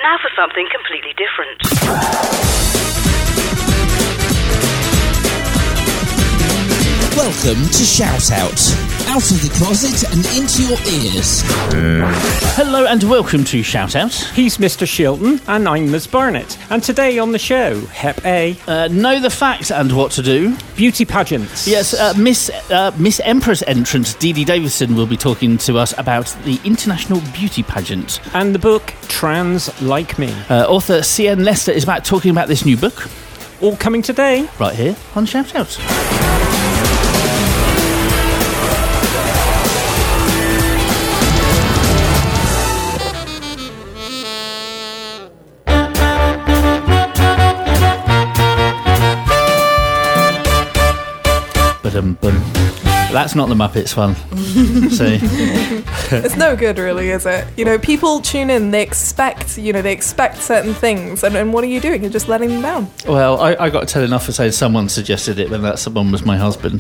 Now for something completely different. Welcome to Shout Out. Out of the closet and into your ears. Hello and welcome to Shout Out. He's Mr. Shilton and I'm Ms. Barnett. And today on the show, Hep A. Know the facts and what to do. Beauty pageants. Yes, Miss Empress entrant Dee Dee Davison will be talking to us about the International Beauty Pageant. And the book, Trans Like Me. Author C.N. Lester is back talking about this new book. All coming today. Right here on Shout Out. That's not the Muppets one. See, it's no good, really, is it? You know, people tune in, they expect certain things, and what are you doing? You're just letting them down. Well, I got telling off for saying someone suggested it when that someone was my husband.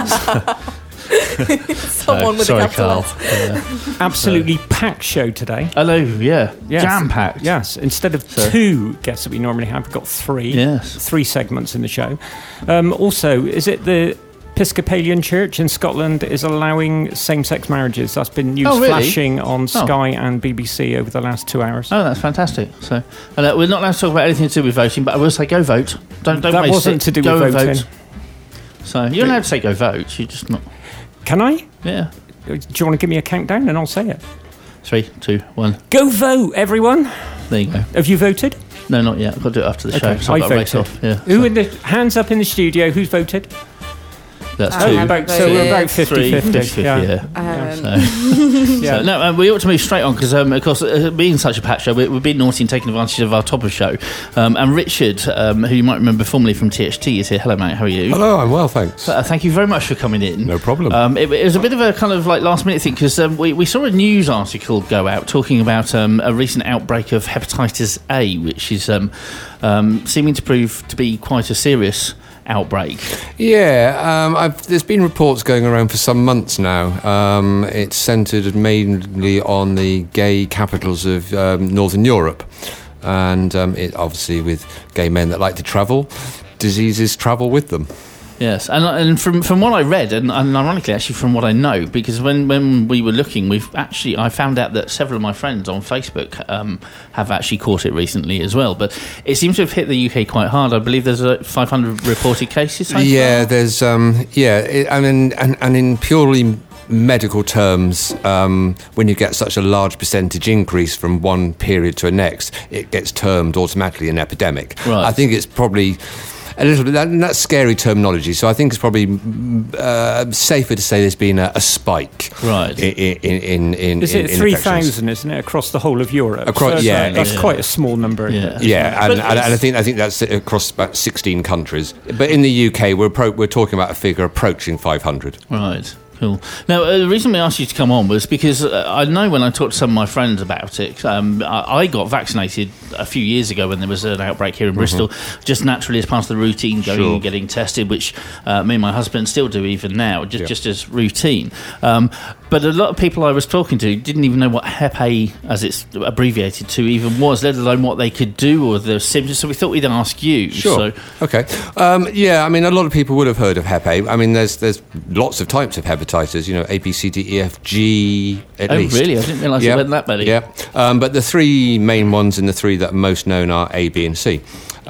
Someone with sorry, a capital Carl. Absolutely packed show today. Hello, yeah. Yes. Jam-packed. Yes, instead of two guests that we normally have, we've got three. Yes. 3 segments in the show. Also, is it the Episcopalian Church in Scotland is allowing same-sex marriages? That's been news flashing on Sky and BBC over the last 2 hours. Oh, that's fantastic. So, we're not allowed to talk about anything to do with voting, but I will say go vote. Don't that waste wasn't it. to do go with voting. Vote. So you're allowed to say go vote. You're just not. Can I? Yeah. Do you want to give me a countdown and I'll say it? 3, 2, 1. Go vote, everyone. There you go. Have you voted? No, not yet. I've got to do it after the show. So I I've got to race voted. off. Yeah. Who in the hands up in the studio? Who's voted? That's I 2. haven't So we're about Three, 50-50. yeah. Yeah. No, we ought to move straight on because, of course, being such a packed show, we've been naughty and taking advantage of our top of show. And Richard, who you might remember formerly from THT, is here. Hello, mate. How are you? Hello, I'm well, thanks. Thank you very much for coming in. No problem. It was a bit of a kind of like last minute thing because we saw a news article go out talking about a recent outbreak of hepatitis A, which is seeming to prove to be quite a serious outbreak. Yeah, there's been reports going around for some months now. It's centred mainly on the gay capitals of Northern Europe. And it obviously with gay men that like to travel, diseases travel with them. Yes, and from what I read, and ironically actually from what I know, because when we were looking, I found out that several of my friends on Facebook have actually caught it recently as well. But it seems to have hit the UK quite hard. I believe there's 500 reported cases so Yeah, far. there's and in purely medical terms, when you get such a large percentage increase from one period to the next, it gets termed automatically an epidemic. Right. I think it's probably a little bit, that's scary terminology, so I think it's probably safer to say there's been a spike. Right. Is it 3,000, isn't it, across the whole of Europe? That's quite a small number. Yeah, and I think that's across about 16 countries. But in the UK, we're talking about a figure approaching 500. Right. Cool. Now, the reason we asked you to come on was because I know when I talked to some of my friends about it, I got vaccinated a few years ago when there was an outbreak here in Bristol, just naturally as part of the routine, going and getting tested, which me and my husband still do even now, just as routine. But a lot of people I was talking to didn't even know what Hep A, as it's abbreviated to, even was, let alone what they could do or the symptoms. So we thought we'd ask you. Sure. So, okay. I mean, a lot of people would have heard of Hep A. I mean, there's lots of types of hepatitis. A, B, C, D, E, F, G, at least. Oh, really? I didn't realise it went that many. Yeah. But the 3 main ones and the 3 that are most known are A, B, and C.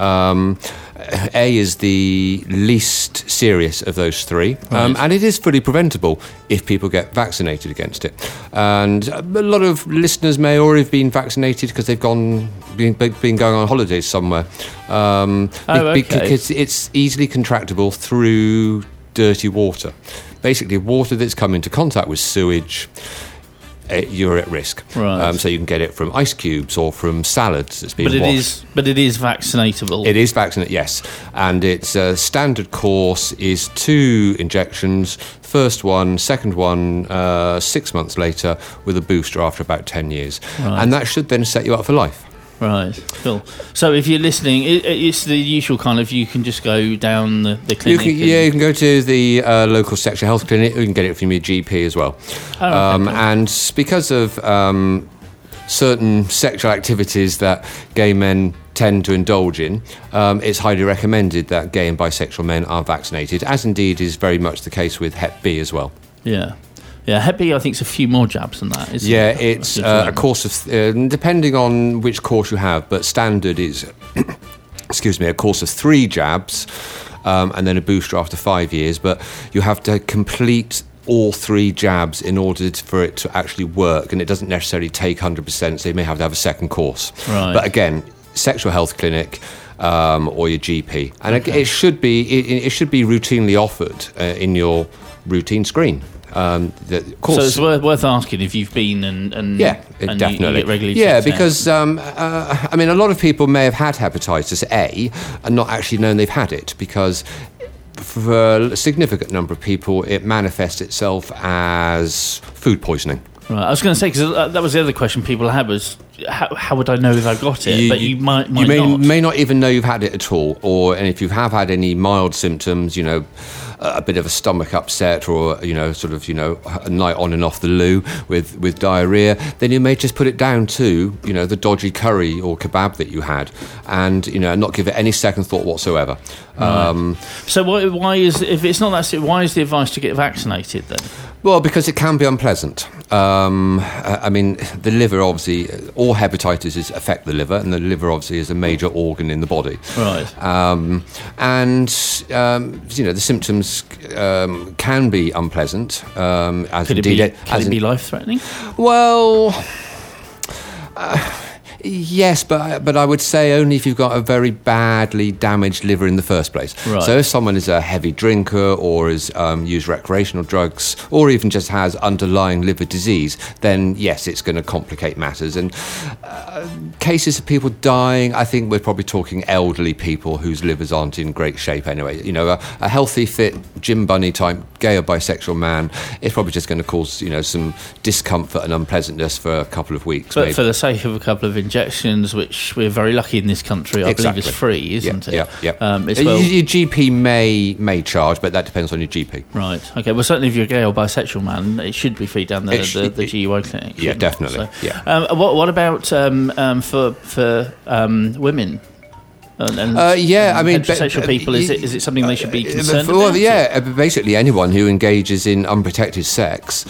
A is the least serious of those 3, and it is fully preventable if people get vaccinated against it. And a lot of listeners may already have been vaccinated because they've been going on holidays somewhere. Because it's easily contractable through dirty water. Basically, water that's come into contact with sewage, you're at risk. Right. So you can get it from ice cubes or from salads that's been washed. But it is vaccinatable. It is vaccinate, yes. And its standard course is 2 injections. First one, second one, 6 months later, with a booster after about 10 years. Right. And that should then set you up for life. Right, cool. So if you're listening, it's the usual kind of, you can just go down the clinic. You can go to the local sexual health clinic. You can get it from your GP as well. Oh, okay, cool. And because of certain sexual activities that gay men tend to indulge in, it's highly recommended that gay and bisexual men are vaccinated, as indeed is very much the case with Hep B as well. Yeah. Yeah, Hep B, I think, is a few more jabs than that, isn't it? Yeah, it's a course of, depending on which course you have, but standard is, a course of 3 jabs, and then a booster after 5 years, but you have to complete all 3 jabs in order for it to actually work, and it doesn't necessarily take 100%, so you may have to have a second course. Right. But again, sexual health clinic or your GP, and it should be routinely offered in your routine screen. So it's worth asking if you've been and definitely. You get regularly because a lot of people may have had hepatitis A and not actually known they've had it, because for a significant number of people it manifests itself as food poisoning. Right, I was going to say, because that was the other question people had, was how would I know if I got it? But you might not. You may not even know you've had it at all, and if you have had any mild symptoms, a bit of a stomach upset, or a night on and off the loo with diarrhea, then you may just put it down to the dodgy curry or kebab that you had, and not give it any second thought whatsoever. Right. So why is, if it's not that, why is the advice to get vaccinated then? Well, because it can be unpleasant. The liver, obviously, all hepatitis affect the liver, and the liver obviously is a major organ in the body. Right. The symptoms can be unpleasant. Could it be life-threatening? Well, yes, but I would say only if you've got a very badly damaged liver in the first place. Right. So if someone is a heavy drinker or has used recreational drugs, or even just has underlying liver disease, then yes, it's going to complicate matters. And cases of people dying, I think we're probably talking elderly people whose livers aren't in great shape anyway. A healthy, fit, Jim Bunny type gay or bisexual man is probably just going to cause some discomfort and unpleasantness for a couple of weeks. But maybe. For the sake of a couple of injections, which we're very lucky in this country, I believe is free, isn't it? Yeah. Your GP may charge, but that depends on your GP. Right. Okay. Well, certainly if you're a gay or bisexual man, it should be free down the GUI clinic. Yeah, definitely. So, yeah. What about for women? Heterosexual people, is it something they should be concerned about? Yeah, basically anyone who engages in unprotected sex,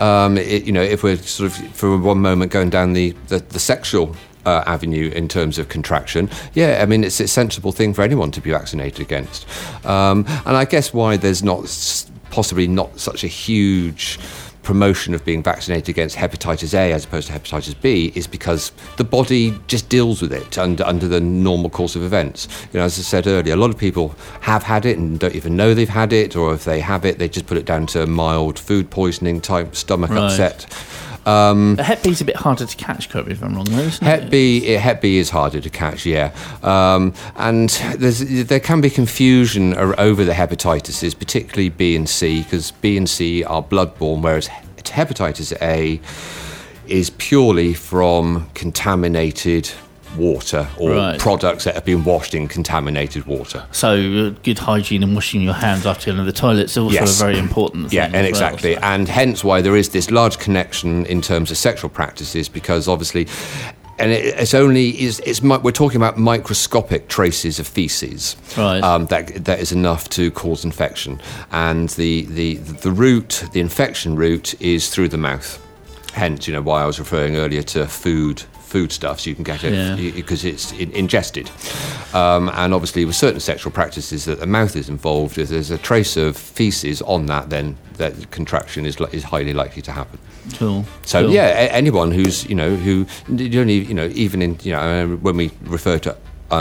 if we're sort of for one moment going down the sexual avenue in terms of contraction, it's a sensible thing for anyone to be vaccinated against. And I guess why there's possibly not such a huge promotion of being vaccinated against hepatitis A as opposed to hepatitis B is because the body just deals with it under the normal course of events. As I said earlier, a lot of people have had it and don't even know they've had it, or if they have it, they just put it down to mild food poisoning type stomach upset. Hep B is a bit harder to catch, correct me if I'm wrong, though, isn't it? Hep B is harder to catch, yeah. And there can be confusion over the hepatitis, particularly B and C, because B and C are bloodborne, whereas hepatitis A is purely from contaminated water or products that have been washed in contaminated water. So good hygiene and washing your hands after going to the toilet is also a very important thing. Yeah, and exactly. Well, so. And hence why there is this large connection in terms of sexual practices, because obviously, and we're talking about microscopic traces of feces. Right. That is enough to cause infection. And the infection route is through the mouth. Hence, why I was referring earlier to foodstuffs. You can get it because it's ingested. And obviously with certain sexual practices that the mouth is involved, if there's a trace of feces on that, then that contraction is highly likely to happen. Cool. So anyone who's who even in when we refer to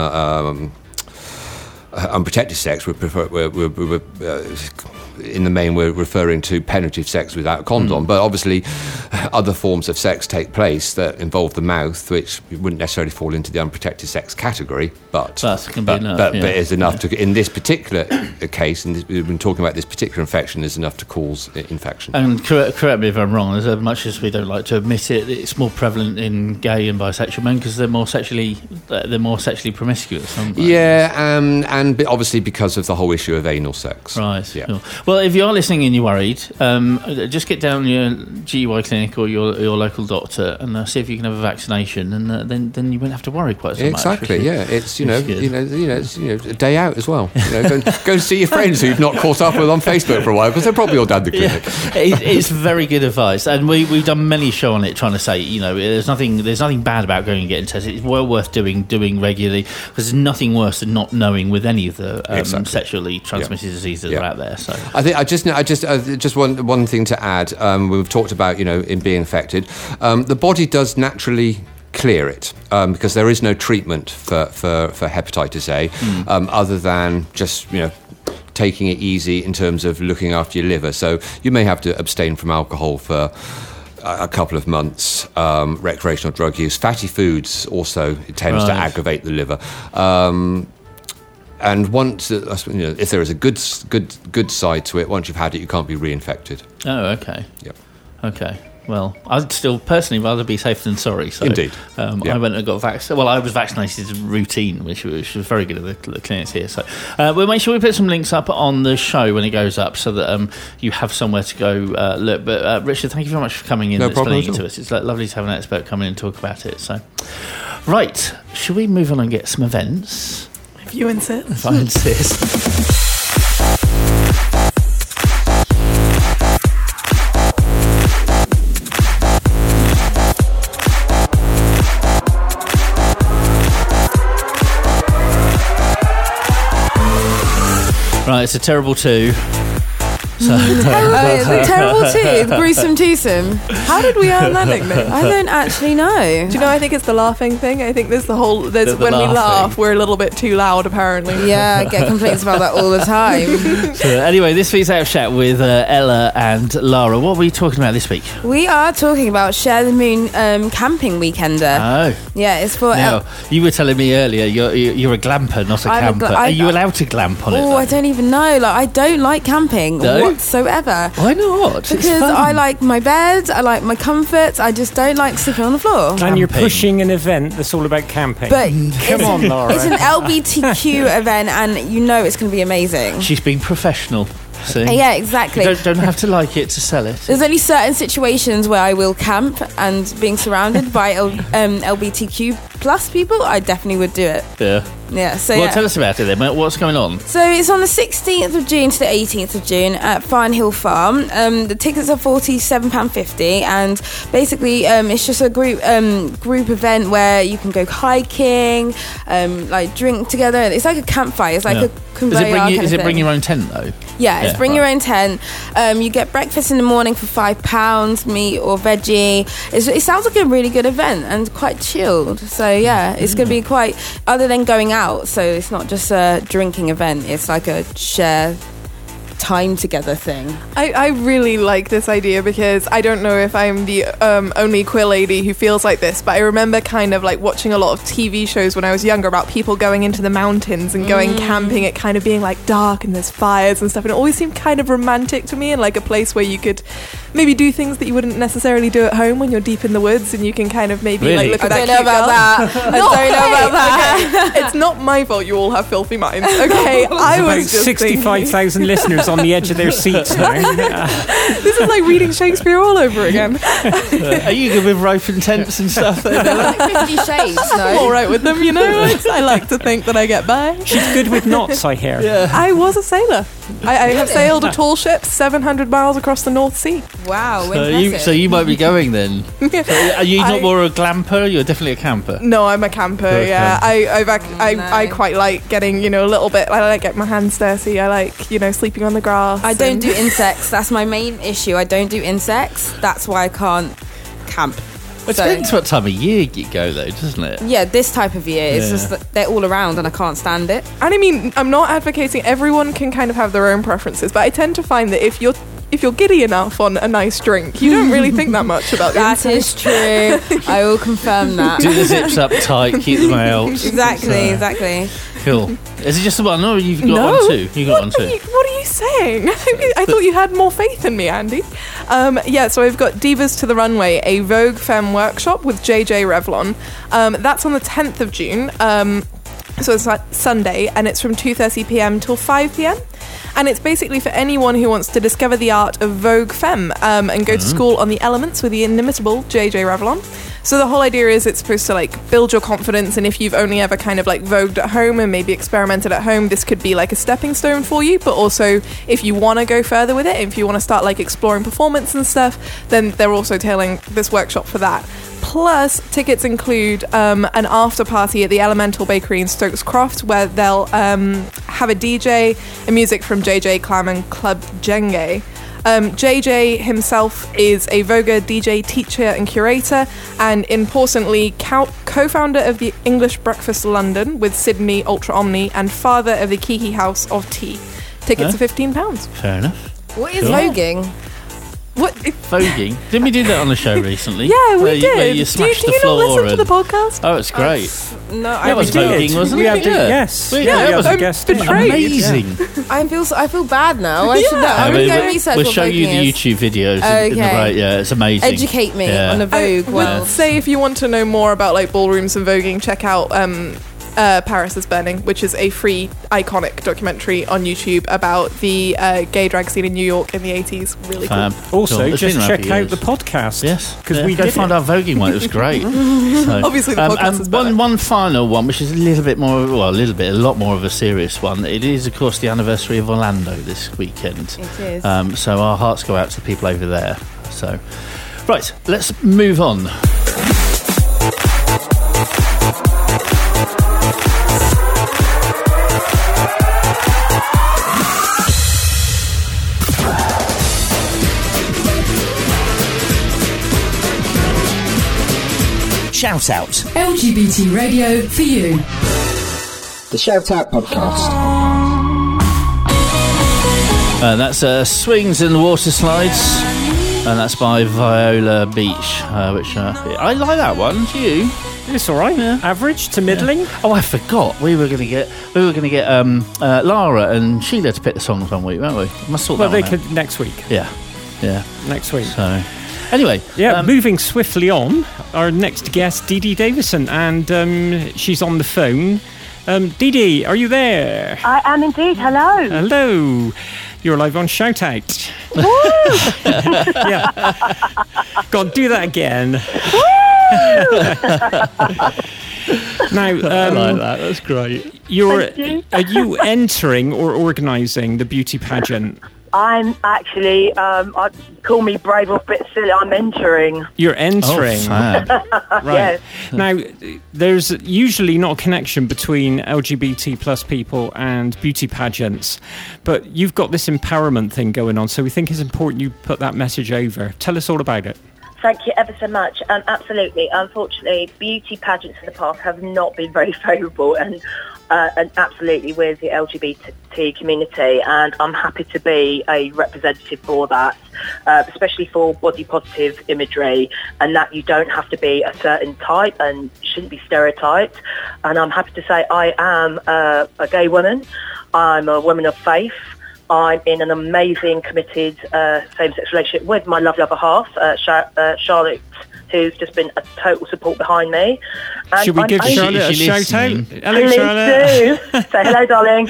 unprotected sex, we're in the main we're referring to penetrative sex without a condom, but obviously other forms of sex take place that involve the mouth, which wouldn't necessarily fall into the unprotected sex category, but is enough to, in this particular case, and we've been talking about this particular infection, is enough to cause infection. And correct me if I'm wrong, as much as we don't like to admit it, it's more prevalent in gay and bisexual men because they're more sexually promiscuous, aren't they? Yeah, and obviously because of the whole issue of anal sex. Right. Yeah. Cool. Well, if you are listening and you're worried, just get down your GUI clinic or your local doctor and see if you can have a vaccination, and then you won't have to worry quite so much. Exactly. Yeah, it's it's a day out as well. Go and see your friends who you've not caught up with on Facebook for a while, because they're probably all down the clinic. It's very good advice, and we've done many show on it trying to say, there's nothing bad about going and getting tested. It's well worth doing regularly, because there's nothing worse than not knowing with any of the sexually transmitted diseases that are out there. So I just want one thing to add. We've talked about in being affected, the body does naturally clear it, because there is no treatment for hepatitis A, other than just taking it easy in terms of looking after your liver. So you may have to abstain from alcohol for a couple of months, recreational drug use. Fatty foods also, it tends to aggravate the liver. And once, if there is a good side to it, once you've had it, you can't be reinfected. Oh, okay. Yep. Okay. Well, I'd still personally rather be safe than sorry. So, indeed. I went and got vaccinated. Well, I was vaccinated routine, which was very good at the clinics here. So we'll make sure we put some links up on the show when it goes up, so that you have somewhere to go look. But Richard, thank you very much for coming in and explaining it to us. It's lovely to have an expert come in and talk about it. So, right, should we move on and get some events? If you insist. If I insist. Right, it's a terrible 2. So. The terrible 2, the gruesome twosome. How did we earn that nickname? I don't actually know. Do you know? I think it's the laughing thing. I think there's when we laugh, we're a little bit too loud, apparently. Yeah, I get complaints about that all the time. So anyway, this week's Out of Chat with Ella and Lara. What were you talking about this week? We are talking about Share the Moon camping weekender. Oh, yeah, it's for. Now, you were telling me earlier you're a glamper, not a camper. Are you allowed to glamp on it? Oh, I don't even know. I don't like camping. No? Whatsoever. Why not? Because I like my bed, I like my comfort, I just don't like sleeping on the floor. And you're pushing an event that's all about camping. But come on, Laura. It's an LGBTQ event, and it's going to be amazing. She's been professional. See? Yeah, exactly. You don't have to like it to sell it. There's only certain situations where I will camp, and being surrounded by LGBTQ plus people, I definitely would do it. Yeah. Yeah. So tell us about it then. What's going on? So it's on the 16th of June to the 18th of June at Farnhill Farm. The tickets are £47.50, and basically it's just a group event where you can go hiking, drink together. It's like a campfire. It's like a conveyor. Is it bring your own tent though? Yeah, it's bring your own tent. You get breakfast in the morning for £5, meat or veggie. It sounds like a really good event and quite chilled. So yeah, it's going to be quite, other than going out, so it's not just a drinking event, it's like a share time together thing. I really like this idea, because I don't know if I'm the only queer lady who feels like this, but I remember kind of like watching a lot of TV shows when I was younger about people going into the mountains and going camping, it kind of being like dark and there's fires and stuff, and it always seemed kind of romantic to me, and like a place where you could maybe do things that you wouldn't necessarily do at home when you're deep in the woods, and you can kind of maybe like look at that. I don't know about that. Okay. It's not my fault you all have filthy minds. Okay, I was just 65,000 listeners on the edge of their seats now. This is like reading Shakespeare all over again. Are you good with rope and tents and stuff? Like 50 Shades, no? I'm all right with them, I like to think that I get by. She's good with knots, I hear. Yeah. I was a sailor. I have sailed a tall ship 700 miles across the North Sea. Wow, so you might be going then. So are you not more a glamper? You're definitely a camper. No, I'm a camper. Okay. Yeah, I quite like getting a little bit. I like getting my hands dirty. I like sleeping on the grass. I don't do insects. That's my main issue. I don't do insects. That's why I can't camp. It depends what time of year you go though, doesn't it? Yeah, this type of year, it's just that they're all around and I can't stand it. And I mean, I'm not advocating, everyone can kind of have their own preferences, but I tend to find that if you're giddy enough on a nice drink, you don't really think that much about the That is true. I will confirm that. Do the zips up tight, keep them out. Exactly. Cool. Is it just the one? No, you've got one too. You got one too. What are you saying? I thought you had more faith in me, Andy. So I've got Divas to the Runway, a Vogue Femme workshop with JJ Revlon. That's on the 10th of June. So it's like Sunday, and it's from 2:30 p.m. till 5 p.m. And it's basically for anyone who wants to discover the art of Vogue Femme and go to school on the elements with the inimitable JJ Revlon. So the whole idea is it's supposed to like build your confidence, and if you've only ever kind of like vogued at home and maybe experimented at home, this could be like a stepping stone for you. But also if you want to go further with it, if you want to start like exploring performance and stuff, then they're also tailoring this workshop for that. Plus, tickets include an after party at the Elemental Bakery in Stokes Croft, where they'll have a DJ and music from JJ Clam and Club Jenge. JJ himself is a Voguer, DJ, teacher and curator, and importantly co-founder of the English Breakfast London with Sydney Ultra Omni and father of the Kiki House of Tea. Tickets are £15. Fair enough. What is voguing? What? Voguing? Didn't we do that on the show recently? Yeah, we did. Where you smashed the floor. Do you not listen to the podcast? Oh, it's great. No, that was voguing, wasn't it? Yes. That was a guest. Amazing. I feel bad now. I should know. I'm going to go research We'll what show you voguing the is. YouTube videos. In the break. Yeah, it's amazing. Educate me on the Vogue I world. would say if you want to know more about like ballrooms and voguing, check out Paris is Burning, which is a free iconic documentary on YouTube about the gay drag scene in New York in the 80s. Really cool. Also, just check out the podcast. Yes, because we go find our voguing one. It was great. So, obviously, the podcast is better. One final one, which is a lot more of a serious one. It is, of course, the anniversary of Orlando this weekend. It is. So our hearts go out to the people over there. So, right, let's move on. Shout Out. LGBT radio for you. The Shout Out podcast. That's Swings and Water Slides, and that's by Viola Beach, which I like that one. Do you? It's all right. Yeah. Average to middling. Yeah. Oh, I forgot. We were going to get Lara and Sheila to pick the songs one week, weren't we? Must sort that Well, one they out. could next week. Yeah. Next week. So, anyway, moving swiftly on. Our next guest, Dee Dee Davison, and she's on the phone. Dee Dee, are you there? I am indeed. Hello. Hello. You're live on Shout Out. Woo! Yeah. Go on, do that again. Now, I like that. That's great. Are you entering or organising the beauty pageant? I'm actually, call me brave or a bit silly, I'm entering. You're entering. Oh, fab. Right. Yes. Now, there's usually not a connection between LGBT plus people and beauty pageants, but you've got this empowerment thing going on, so we think it's important you put that message over. Tell us all about it. Thank you ever so much. Absolutely. Unfortunately, beauty pageants in the past have not been very favourable, and absolutely with the LGBT community, and I'm happy to be a representative for that, especially for body positive imagery, and that you don't have to be a certain type and shouldn't be stereotyped. And I'm happy to say I am a gay woman. I'm a woman of faith. I'm in an amazing, committed same-sex relationship with my lovely other half, Charlotte, who's just been a total support behind me. And should we give Charlotte a shout out? Hello, please Charlotte. Do. Say hello, darling.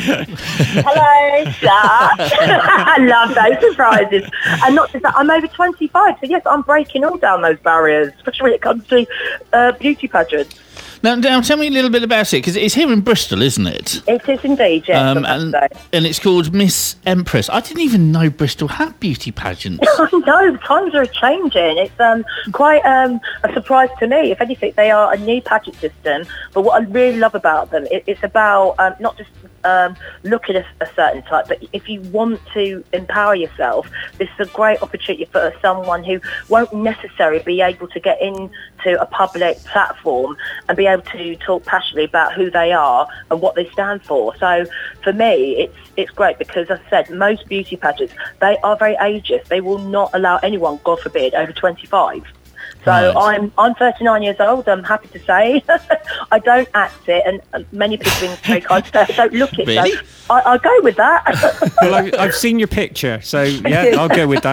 Hello, Dad. I love those surprises. And not just that, I'm over 25, so yes, I'm breaking all down those barriers, especially when it comes to beauty pageants. Now, tell me a little bit about it, because it's here in Bristol, isn't it? It is indeed, yes. And it's called Miss Empress. I didn't even know Bristol had beauty pageants. I know, times are changing. It's quite a surprise to me. If anything, they are a new pageant system, but what I really love about them, it's about not just looking at a certain type, but if you want to empower yourself, this is a great opportunity for someone who won't necessarily be able to get into a public platform and be able to talk passionately about who they are and what they stand for. So for me, it's great because, as I said, most beauty pageants, they are very ageist. They will not allow anyone, God forbid, over 25. So right. I'm 39 years old. I'm happy to say I don't act it, and many people think very kind of I don't look it. Really? So I'll go with that. Well, I've seen your picture, so yeah, I'll go with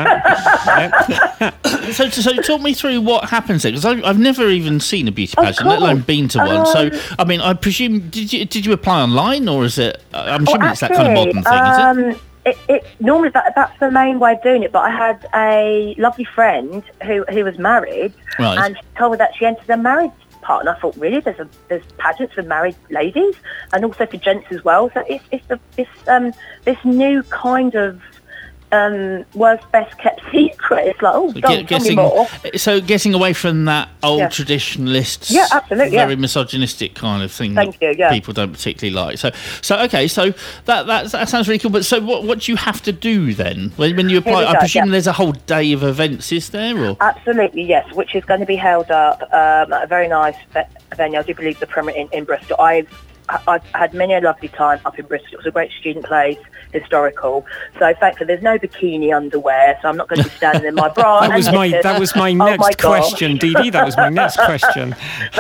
that. Yeah. So talk me through what happens there, because I've never even seen a beauty pageant, let alone been to one. So I mean, I presume did you apply online, or is it? I'm assuming it's that kind of modern thing, is it? normally that's the main way of doing it. But I had a lovely friend who was married, right. and she told me that she entered a married part, and I thought, really, there's pageants for married ladies and also for gents as well. So it's this new kind of world's best kept secret. It's like, oh, tell me more. So getting away from that old traditionalist, absolutely, very misogynistic kind of thing. Thank you. Yeah. People don't particularly like. So okay. So that sounds really cool. But so what do you have to do then when you apply? I presume there's a whole day of events, is there? Or? Absolutely, yes. Which is going to be held up at a very nice venue. I do believe the Premier in Bristol. I've had many a lovely time up in Bristol. It was a great student place, historical. So thankfully there's no bikini underwear, so I'm not going to be standing in my bra. That was my next question, Dee Dee. That was my next question.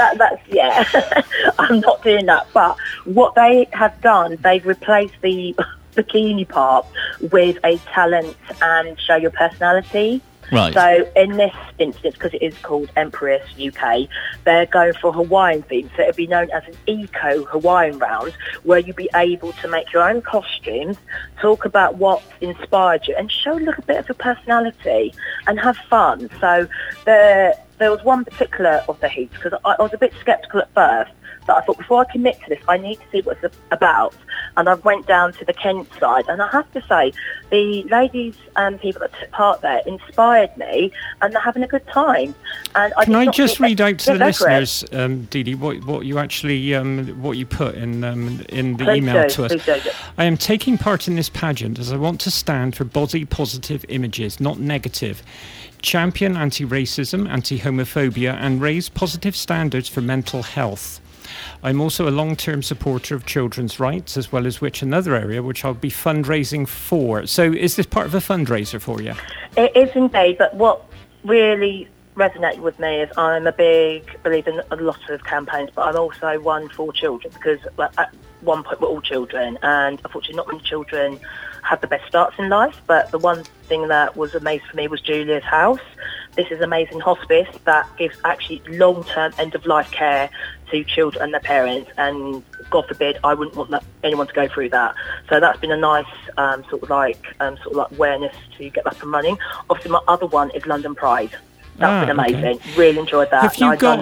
That's I'm not doing that. But what they have done, they've replaced the bikini part with a talent and show your personality. Right. So in this instance, because it is called Empress UK, they're going for Hawaiian theme. So it'll be known as an eco Hawaiian round, where you'll be able to make your own costumes, talk about what inspired you, and show a little bit of your personality and have fun. So there was one particular of the heats, because I was a bit sceptical at first, but I thought, before I commit to this, I need to see what it's about. And I went down to the Kent side, and I have to say, the ladies and people that took part there inspired me, and they're having a good time. And Can I just read out to the listeners, Dee Dee, what you actually what you put in the email to us? I am taking part in this pageant as I want to stand for body positive images, not negative. Champion anti-racism, anti-homophobia, and raise positive standards for mental health. I'm also a long-term supporter of children's rights, as well as another area which I'll be fundraising for. So is this part of a fundraiser for you? It is indeed, but what really resonated with me is I'm a big believer in a lot of campaigns, but I'm also one for children, because at one point we're all children, and unfortunately not many children have the best starts in life. But the one thing that was amazing for me was Julia's House. This is amazing hospice that gives actually long-term end-of-life care to children and their parents, and God forbid, I wouldn't want anyone to go through that. So that's been a nice sort of like awareness to get back and running. Obviously, my other one is London Pride. That's been amazing. Okay. Really enjoyed that. Have you got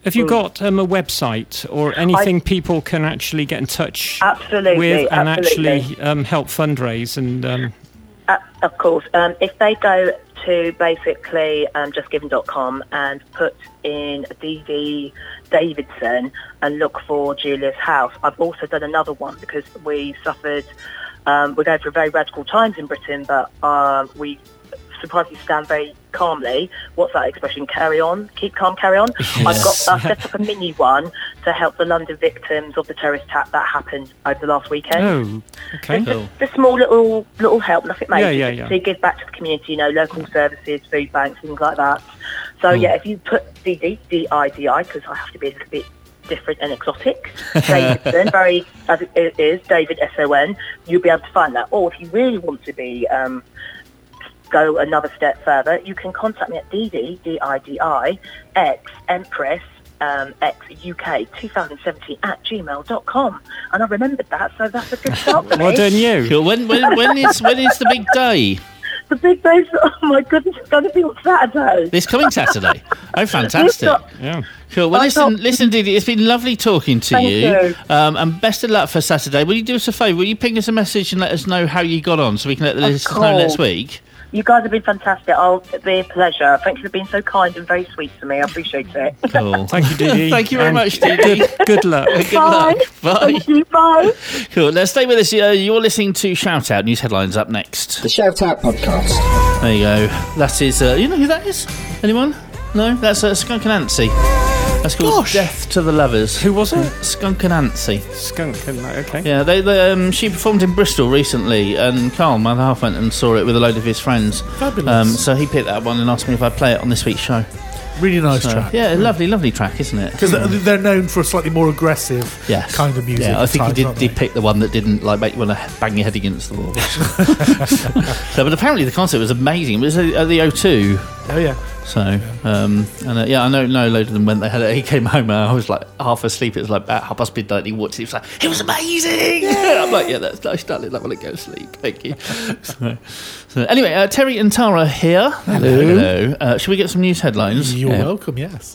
a website or anything people can actually get in touch with and actually help fundraise? And of course, if they go to basically justgiving.com and put in Dee Dee Davidson and look for Julia's House. I've also done another one because we suffered, we're going through very radical times in Britain, but we surprisingly stand very calmly. What's that expression? Carry on, keep calm, carry on. Yes. I've set up a mini one to help the London victims of the terrorist attack that happened over the last weekend. Oh, okay. Just a small little help, nothing major. Yeah. To give back to the community, local services, food banks, things like that. So if you put DD, D-I-D-I, because I have to be a little bit different and exotic, Davidson, very as it is, David S-O-N, you'll be able to find that. Or if you really want to be go another step further, you can contact me at DD, D-I-D-I, X Empress X UK 2017 at gmail.com. And I remembered that, so that's a good start for me. Well done, you. Cool. When is the big day? The big day's, oh my goodness, it's going to be on Saturday. This coming Saturday. Oh, fantastic. Yeah. Cool. Well, listen, Dee Dee, it's been lovely talking to you. And best of luck for Saturday. Will you do us a favour? Will you ping us a message and let us know how you got on so we can let the listeners know next week? You guys have been fantastic. It'll be a pleasure. Thank you for being so kind and very sweet to me. I appreciate it. Cool. Thank you, Dee Dee. Thank you very much, Dee Dee. Good luck. Good luck. Bye. Thank you. Bye. Cool. Now stay with us. You're listening to Shout Out. News headlines up next. The Shout Out podcast. There you go. That is. You know who that is? Anyone? No? That's Skunk Anansie. That's called Death to the Lovers. Who was it? Skunk Anansie. Okay. Yeah, they she performed in Bristol recently, and Carl, my other half, went and saw it with a load of his friends. Fabulous. So he picked that one and asked me if I'd play it on this week's show. Really nice track. Yeah, lovely track, isn't it? Because they're known for a slightly more aggressive kind of music. Yeah, I think he did pick the one that didn't make you want to bang your head against the wall. But apparently the concert was amazing. It was at the O2. Oh yeah. So, I know no load of them when he came home and I was like half asleep. It was like about midnight. He watched it. He was like, it was amazing. Yeah. I'm like, yeah, that's nice, darling. I want to go to sleep. Thank you. So anyway, Terry and Tara here. Hello. Should we get some news headlines? You're welcome, yes.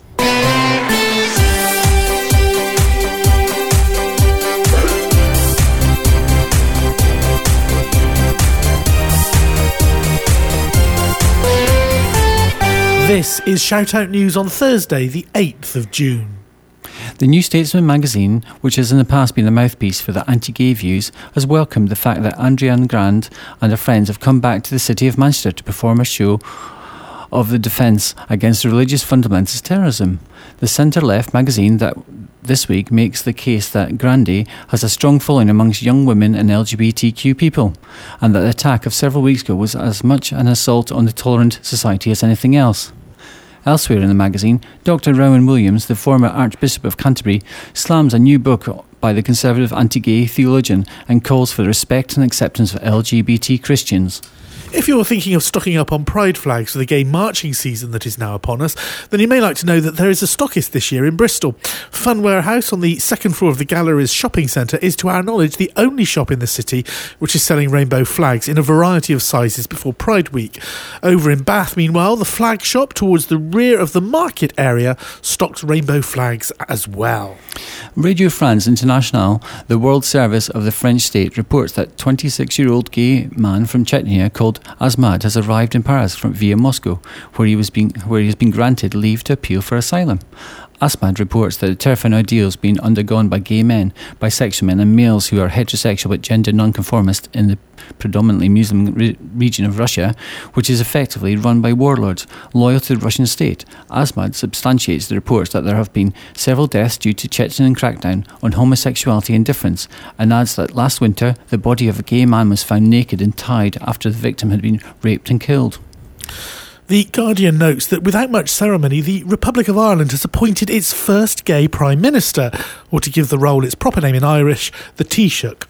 This is Shout Out News on Thursday, the 8th of June. The New Statesman magazine, which has in the past been a mouthpiece for the anti-gay views, has welcomed the fact that Andrian Grant and her friends have come back to the city of Manchester to perform a show of the defence against religious fundamentalist terrorism. The centre-left magazine that this week makes the case that Grandi has a strong following amongst young women and LGBTQ people, and that the attack of several weeks ago was as much an assault on the tolerant society as anything else. Elsewhere in the magazine, Dr. Rowan Williams, the former Archbishop of Canterbury, slams a new book by the conservative anti-gay theologian and calls for the respect and acceptance of LGBT Christians. If you're thinking of stocking up on pride flags for the gay marching season that is now upon us, then you may like to know that there is a stockist this year in Bristol. Fun Warehouse on the second floor of the Galleries shopping centre is, to our knowledge, the only shop in the city which is selling rainbow flags in a variety of sizes before Pride Week. Over in Bath, meanwhile, the flag shop towards the rear of the market area stocks rainbow flags as well. Radio France International, the world service of the French state, reports that 26-year-old gay man from Chechnya called Asmad has arrived in Paris via Moscow, where he has been granted leave to appeal for asylum. Asmad reports that the terrifying ordeals being undergone by gay men, bisexual men and males who are heterosexual but gender nonconformist in the predominantly Muslim region of Russia, which is effectively run by warlords loyal to the Russian state. Asmad substantiates the reports that there have been several deaths due to Chechen crackdown on homosexuality and difference, and adds that last winter the body of a gay man was found naked and tied after the victim had been raped and killed. The Guardian notes that without much ceremony, the Republic of Ireland has appointed its first gay Prime Minister, or to give the role its proper name in Irish, the Taoiseach.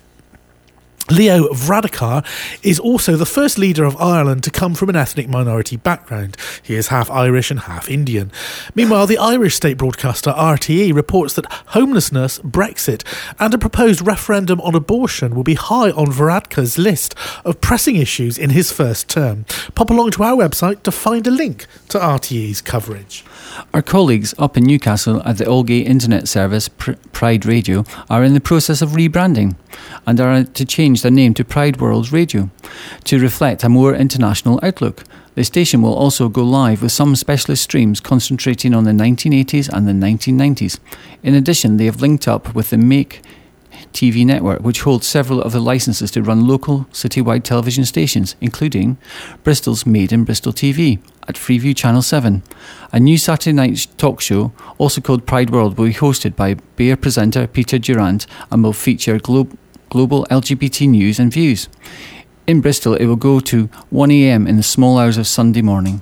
Leo Varadkar is also the first leader of Ireland to come from an ethnic minority background. He is half Irish and half Indian. Meanwhile, the Irish state broadcaster RTE reports that homelessness, Brexit and a proposed referendum on abortion will be high on Varadkar's list of pressing issues in his first term. Pop along to our website to find a link to RTE's coverage. Our colleagues up in Newcastle at the all-gay internet service Pride Radio are in the process of rebranding and are to change their name to Pride World Radio to reflect a more international outlook. The station will also go live with some specialist streams concentrating on the 1980s and the 1990s. In addition, they have linked up with the Make TV network, which holds several of the licenses to run local citywide television stations, including Bristol's Made in Bristol TV at Freeview Channel 7. A new Saturday night talk show, also called Pride World, will be hosted by Bear presenter Peter Durant and will feature global LGBT news and views. In Bristol, it will go to 1 a.m. in the small hours of Sunday morning.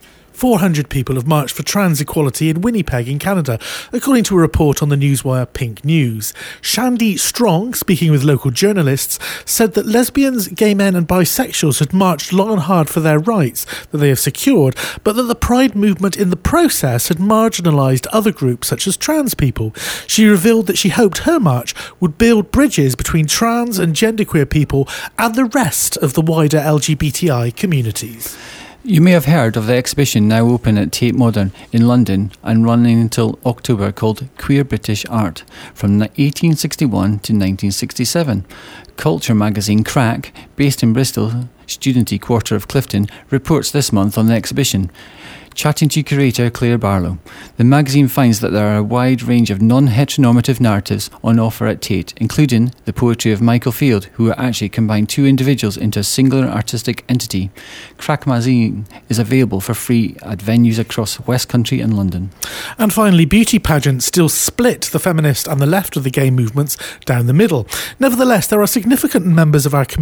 400 people have marched for trans equality in Winnipeg in Canada, according to a report on the newswire Pink News. Shandy Strong, speaking with local journalists, said that lesbians, gay men and bisexuals had marched long and hard for their rights that they have secured, but that the Pride movement in the process had marginalised other groups such as trans people. She revealed that she hoped her march would build bridges between trans and genderqueer people and the rest of the wider LGBTI communities. You may have heard of the exhibition now open at Tate Modern in London and running until October called Queer British Art from 1861 to 1967. Culture magazine Crack, based in Bristol, studenty quarter of Clifton, reports this month on the exhibition. Chatting to curator Claire Barlow, the magazine finds that there are a wide range of non-heteronormative narratives on offer at Tate, including the poetry of Michael Field, who actually combined two individuals into a singular artistic entity. Crack magazine is available for free at venues across West Country and London. And finally, beauty pageants still split the feminist and the left of the gay movements down the middle. Nevertheless, there are significant members of our communities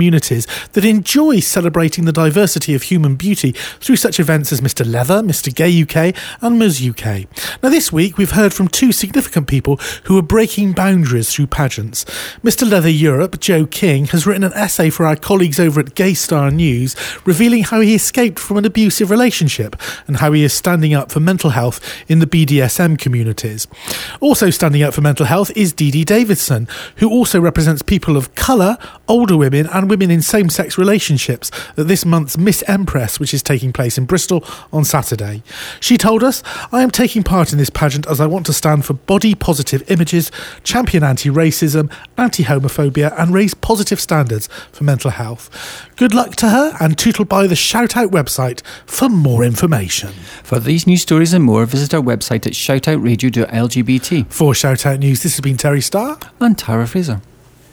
that enjoy celebrating the diversity of human beauty through such events as Mr. Leather, Mr. Gay UK and Ms. UK. Now this week we've heard from two significant people who are breaking boundaries through pageants. Mr. Leather Europe, Joe King, has written an essay for our colleagues over at Gay Star News revealing how he escaped from an abusive relationship and how he is standing up for mental health in the BDSM communities. Also standing up for mental health is Dee Dee Davidson, who also represents people of colour, older women and women in same-sex relationships at this month's Miss Empress, which is taking place in Bristol on Saturday. She told us, "I am taking part in this pageant as I want to stand for body-positive images, champion anti-racism, anti-homophobia and raise positive standards for mental health." Good luck to her, and tootle by the Shout Out website for more information. For these news stories and more, visit our website at shoutoutradio.lgbt. For Shout Out News, this has been Terry Starr and Tara Fraser.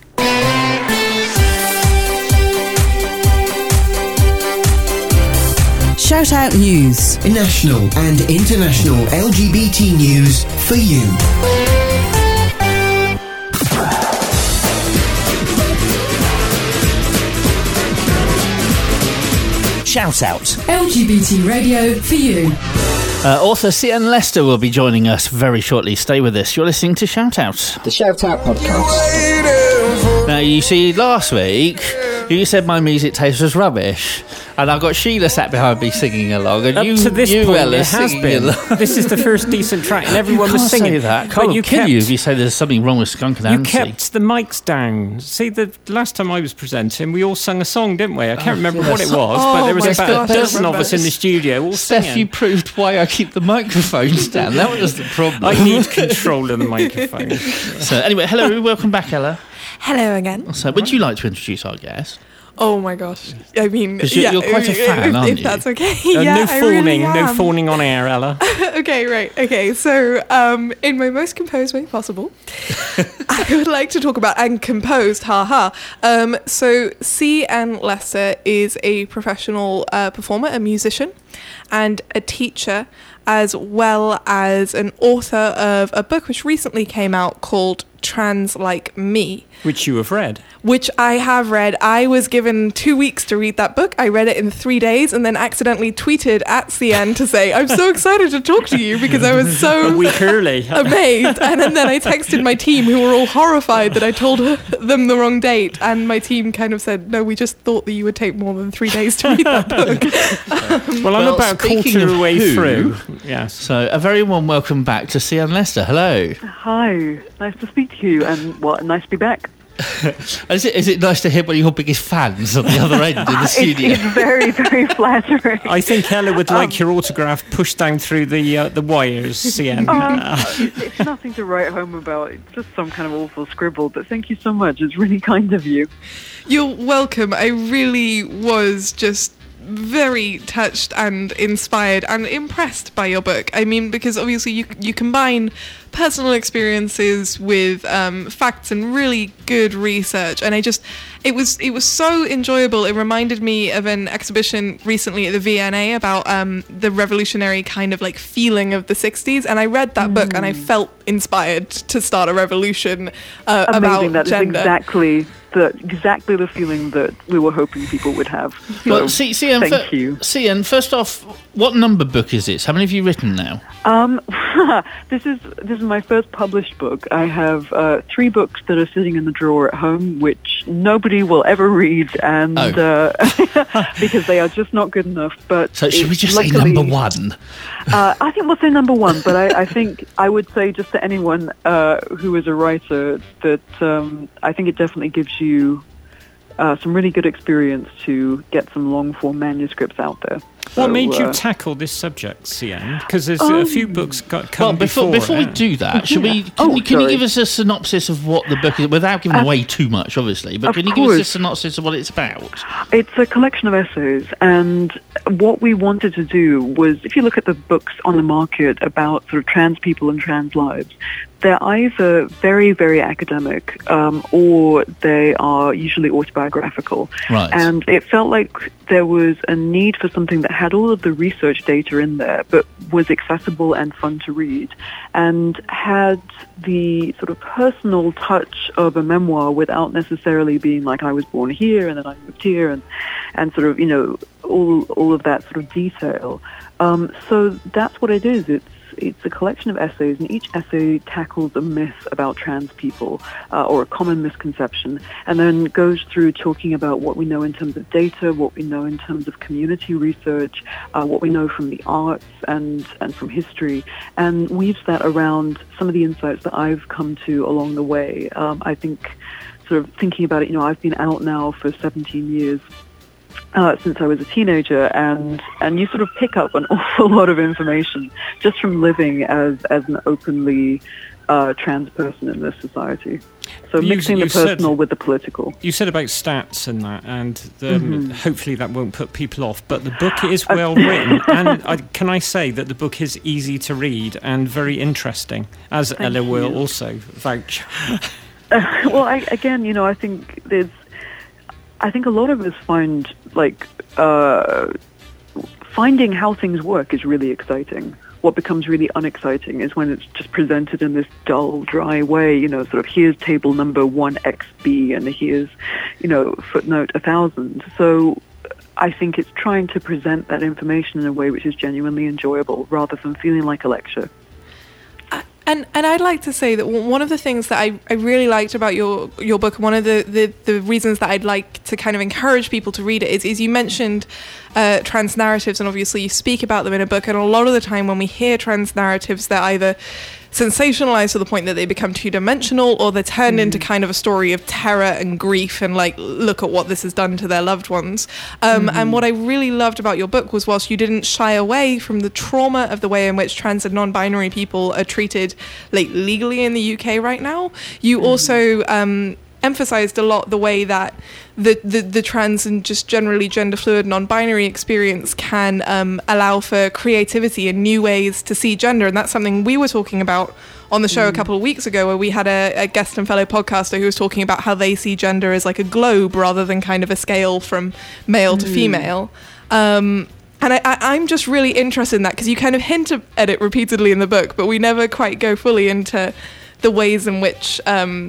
Shout Out News. National and international LGBT news for you. Shout Out. LGBT radio for you. Author C.N. Lester will be joining us very shortly. Stay with us. You're listening to Shout Out. The Shout Out podcast. Now, you see, last week, you said my music taste was rubbish. And I've got Sheila sat behind me singing along. And Up to this point, Ella, it has been. This is the first decent track, and everyone was singing. You can't say that. But Can't kill you if you say there's something wrong with Skunk and You Nancy. kept the mics down. See, the last time I was presenting, we all sung a song, didn't we? I can't remember what it was, but there was about a dozen of us in the studio all Steph, singing. you proved why I keep the microphones down. That was the problem. I need control of the microphone. So anyway, hello, welcome back, Ella. Hello again. So would you like to introduce our guest? Oh my gosh. I mean, 'Cause you're quite a fan, aren't if you? that's okay. No I fawning, really no am. fawning on air, Ella. Okay, right. Okay, so in my most composed way possible, I would like to talk about, and composed, haha. So C.N. Lester is a professional performer, a musician, and a teacher, as well as an author of a book which recently came out called Trans Like Me. Which you have read. Which I have read. I was given 2 weeks to read that book. I read it in 3 days and then accidentally tweeted at CN to say, "I'm so excited to talk to you," because I was so a week early. amazed. And then I texted my team, who were all horrified that I told them the wrong date. And my team kind of said, "No, we just thought that you would take more than 3 days to read that book." Well, I'm about a quarter of the way through. Yes. So a very warm welcome back to C.N. Lester. Hello. Hi. Nice to speak to you, and nice to be back. Is it nice to hear one of your biggest fans on the other end in the studio? It's very, very flattering. I think Ella would like your autograph pushed down through the wires, CN. It's nothing to write home about. It's just some kind of awful scribble, but thank you so much. It's really kind of you. You're welcome. I really was just very touched and inspired and impressed by your book. I mean, because obviously you combine personal experiences with facts and really good research, and it was so enjoyable. It reminded me of an exhibition recently at the V&A about the revolutionary kind of like feeling of the 60s, and I read that book and I felt inspired to start a revolution about That gender. Is exactly the feeling that we were hoping people would have. So, Well, CN, thank you. CN, first off, what number book is it? How many have you written now? This is my first published book. I have 3 books that are sitting in the drawer at home, which nobody will ever read, and because they are just not good enough. But So should we just say number 1? I think we'll say number 1, but I think I would say just to anyone who is a writer that I think it definitely gives you some really good experience to get some long-form manuscripts out there. What made you tackle this subject, CN? Because there's a few books come before. Before we do that, can you give us a synopsis of what the book is, without giving away too much, obviously, but can you give us a synopsis of what it's about? It's a collection of essays, and what we wanted to do was, if you look at the books on the market about sort of trans people and trans lives, they're either very, very academic, or they are usually autobiographical. Right. And it felt like there was a need for something that had all of the research data in there, but was accessible and fun to read, and had the sort of personal touch of a memoir without necessarily being like, I was born here and then I moved here, and sort of, all of that sort of detail. So that's what it is. It's a collection of essays, and each essay tackles a myth about trans people or a common misconception, and then goes through talking about what we know in terms of data, what we know in terms of community research, what we know from the arts and from history, and weaves that around some of the insights that I've come to along the way. I think, sort of thinking about it, I've been out now for 17 years. Since I was a teenager, and you sort of pick up an awful lot of information just from living as an openly trans person in this society. So mixing the personal with the political. You said about stats and that, and hopefully that won't put people off, but the book is well written, and can I say that the book is easy to read and very interesting, as Ella will also vouch. Well, I think a lot of us find, finding how things work is really exciting. What becomes really unexciting is when it's just presented in this dull, dry way, sort of here's table number 1XB and here's, footnote 1000. So I think it's trying to present that information in a way which is genuinely enjoyable rather than feeling like a lecture. And I'd like to say that one of the things that I really liked about your book, and one of the reasons that I'd like to kind of encourage people to read it is you mentioned trans narratives, and obviously you speak about them in a book, and a lot of the time when we hear trans narratives, they're either sensationalized to the point that they become two-dimensional, or they're turned into kind of a story of terror and grief and look at what this has done to their loved ones. And what I really loved about your book was, whilst you didn't shy away from the trauma of the way in which trans and non-binary people are treated legally in the UK right now, you also emphasized a lot the way that the trans and just generally gender fluid non-binary experience can allow for creativity and new ways to see gender, and that's something we were talking about on the show a couple of weeks ago, where we had a guest and fellow podcaster who was talking about how they see gender as like a globe rather than kind of a scale from male to female. And I'm just really interested in that, because you kind of hint at it repeatedly in the book, but we never quite go fully into the ways in which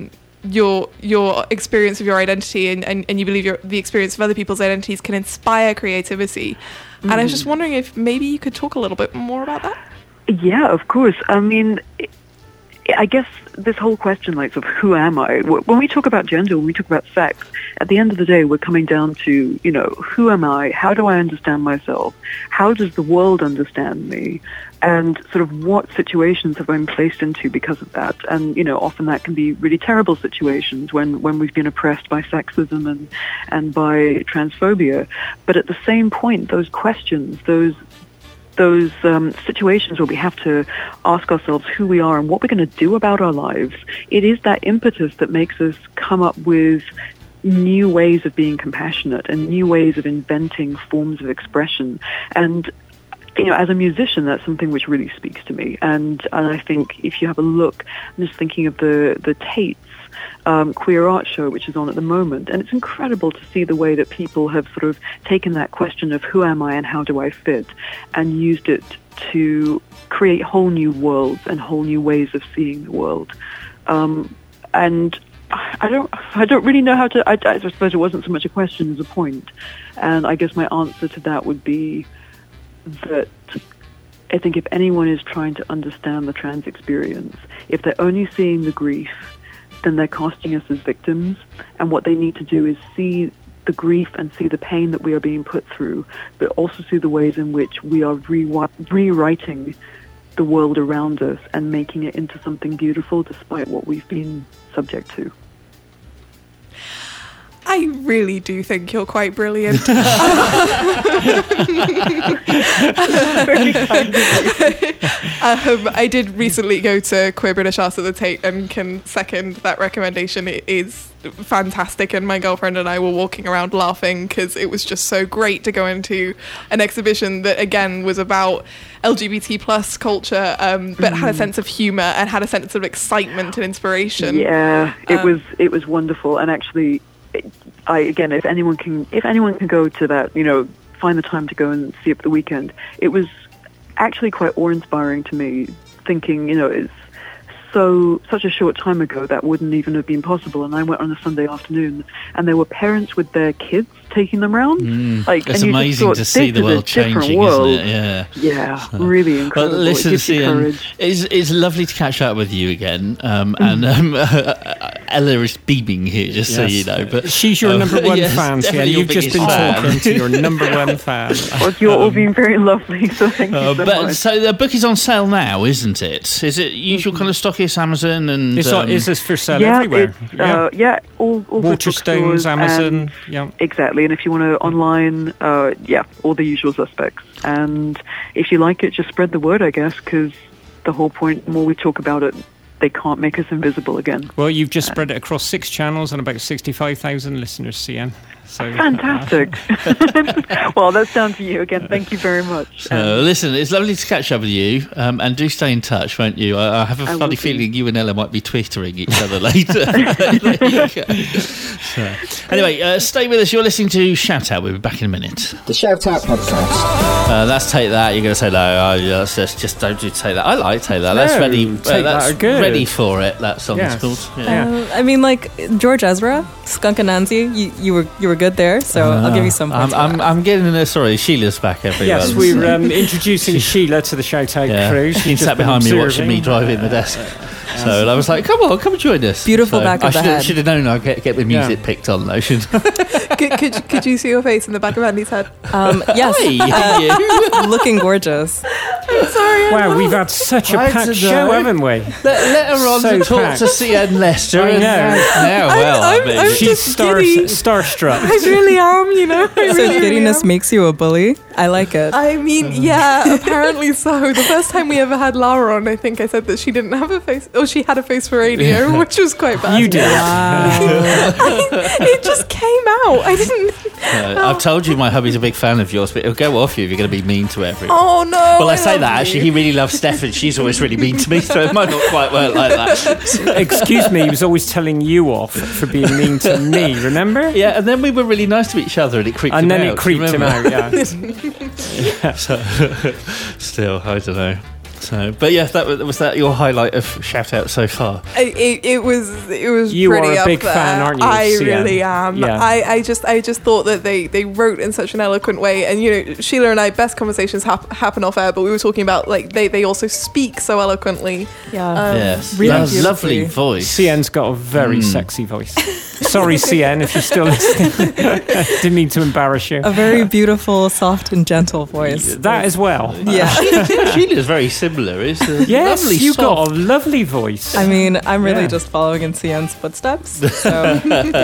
your experience of your identity and you believe the experience of other people's identities can inspire creativity. And I was just wondering if maybe you could talk a little bit more about that? Yeah, of course. I mean, I guess this whole question, sort of, who am I? When we talk about gender, when we talk about sex, at the end of the day, we're coming down to, who am I? How do I understand myself? How does the world understand me? And sort of what situations have I been placed into because of that? And, often that can be really terrible situations when we've been oppressed by sexism and by transphobia. But at the same point, those questions, those situations where we have to ask ourselves who we are and what we're going to do about our lives, it is that impetus that makes us come up with new ways of being compassionate and new ways of inventing forms of expression. And as a musician, that's something which really speaks to me. And I think if you have a look, I'm just thinking of the Tate's queer art show, which is on at the moment, and it's incredible to see the way that people have sort of taken that question of who am I and how do I fit, and used it to create whole new worlds and whole new ways of seeing the world. And I don't really know how to. I suppose it wasn't so much a question as a point, and I guess my answer to that would be that I think if anyone is trying to understand the trans experience, if they're only seeing the grief, then they're casting us as victims, and what they need to do is see the grief and see the pain that we are being put through, but also see the ways in which we are rewriting the world around us and making it into something beautiful despite what we've been subject to. I really do think you're quite brilliant. I did recently go to Queer British Arts at the Tate and can second that recommendation. It is fantastic, and my girlfriend and I were walking around laughing because it was just so great to go into an exhibition that again was about LGBT plus culture, but had a sense of humour and had a sense of excitement and inspiration. Yeah, it was wonderful, and actually, if anyone can go to that, find the time to go and see it for the weekend. It was actually quite awe-inspiring to me, thinking, it's such a short time ago that wouldn't even have been possible. And I went on a Sunday afternoon, and there were parents with their kids taking them around. It's amazing to see the world changing, isn't it? Yeah, really incredible. Well, listen, Cian, it's lovely to catch up with you again. And Ella is beaming here, just so you know. But she's your number one fan, Cian. You've just been talking to your number one fan. Well, you're all being very lovely, so thank you so much. So the book is on sale now, isn't it? Is it usual kind of stockist, Amazon, and is this for sale everywhere? All Waterstones, Amazon, exactly. And if you want to online, all the usual suspects. And if you like it, just spread the word, I guess, because the whole point, the more we talk about it, they can't make us invisible again. Well, you've just spread it across 6 channels and about 65,000 listeners, Cian. So, fantastic. Well, that's down to you again. Thank you very much. Listen, it's lovely to catch up with you, and do stay in touch, won't you? I have a funny feeling you and Ella might be twittering each other later. Anyway, stay with us. You're listening to Shout Out. We'll be back in a minute. The Shout Out podcast. That's Take That. You're going to say no. Just don't do Take That. I like Take That. That's ready. That's ready for it. That song's called. I mean, like George Ezra, Skunk Anansi. You were good there, so I'll give you some points. I'm getting Sheila's back, everyone. Yes, we're introducing Sheila to the Shout Out crew. She's sat behind me watching me driving the desk. So and I was like, come and join us. Beautiful back of the head. I should have known I'd get the music picked on, though. Could you see your face in the back of Andy's head? Yes. Looking gorgeous. I'm sorry. Wow, we've had such a packed show, haven't we? Let her on to talk to Cian Lester. I know. I'm she's starstruck. I really am, So giddiness makes you a bully? I like it. I mean, yeah, apparently so. The first time we ever had Lara on, I think I said that she didn't have a face, or she had a face for radio, which was quite bad. You did. It just came out. I didn't. I've told you my hubby's a big fan of yours, but it'll go off you if you're going to be mean to everyone. Oh, no. Well, I say that, actually, he really loves Steph, and she's always really mean to me, so it might not quite work like that. Excuse me, he was always telling you off for being mean to me, remember? Yeah, and then we were really nice to each other, and it creeped him out. And then it creeped him out, yeah. So, still, I don't know. So, but yeah, was that your highlight of Shout Out so far? It was. You pretty are a big up fan, aren't you? I really am. Yeah. I just thought that they wrote in such an eloquent way, and Sheila and I, best conversations happen off air, but we were talking about like they also speak so eloquently. Yeah, yes, really lovely voice. Cian's got a very sexy voice. Sorry, Cian, if you're still listening. Didn't mean to embarrass you. A very beautiful, soft, and gentle voice. That as well. Yeah. Sheila's very similar. Yes, lovely, you've soft. got a lovely voice. I mean, I'm really just following in Cian's footsteps. So,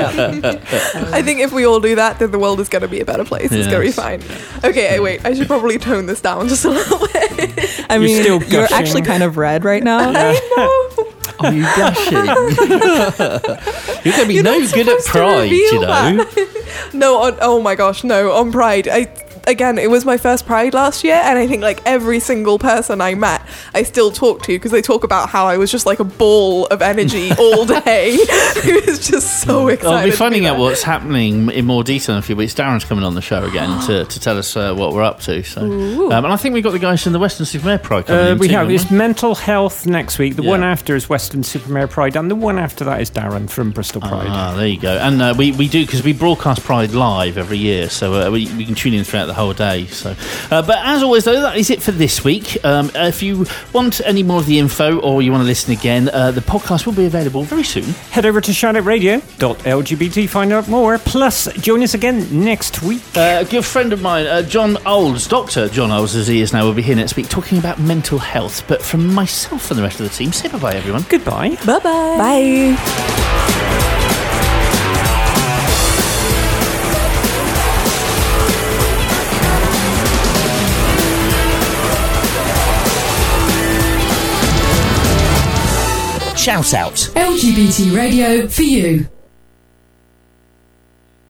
I think if we all do that, then the world is going to be a better place. It's going to be fine. Okay, wait. I should probably tone this down just a little bit. I mean, you're actually kind of red right now. I know. Are you blushing? You're going to be no good at Pride, you know. No, oh my gosh, no, on Pride. Again, it was my first Pride last year, and I think like every single person I met, I still talk to, because they talk about how I was just like a ball of energy all day. It was just so excited. I'll be finding out what's happening in more detail in a few weeks. Darren's coming on the show again to tell us what we're up to. So, and I think we've got the guys from the Weston-super-Mare Pride coming in. We have. It's mental health next week. The one after is Weston-super-Mare Pride, and the one after that is Darren from Bristol Pride. Ah, there you go. And we do, because we broadcast Pride live every year, so we can tune in throughout the whole day. So, but as always, though, that is it for this week. If you want any more of the info, or you want to listen again, the podcast will be available very soon. Head over to shoutoutradio.lgbt, find out more. Plus, join us again next week. A good friend of mine, John Olds, Dr. John Olds, as he is now, will be here next week talking about mental health. But from myself and the rest of the team, say bye-bye, everyone. Goodbye. Bye-bye. Bye. Shout Out. LGBT radio for you.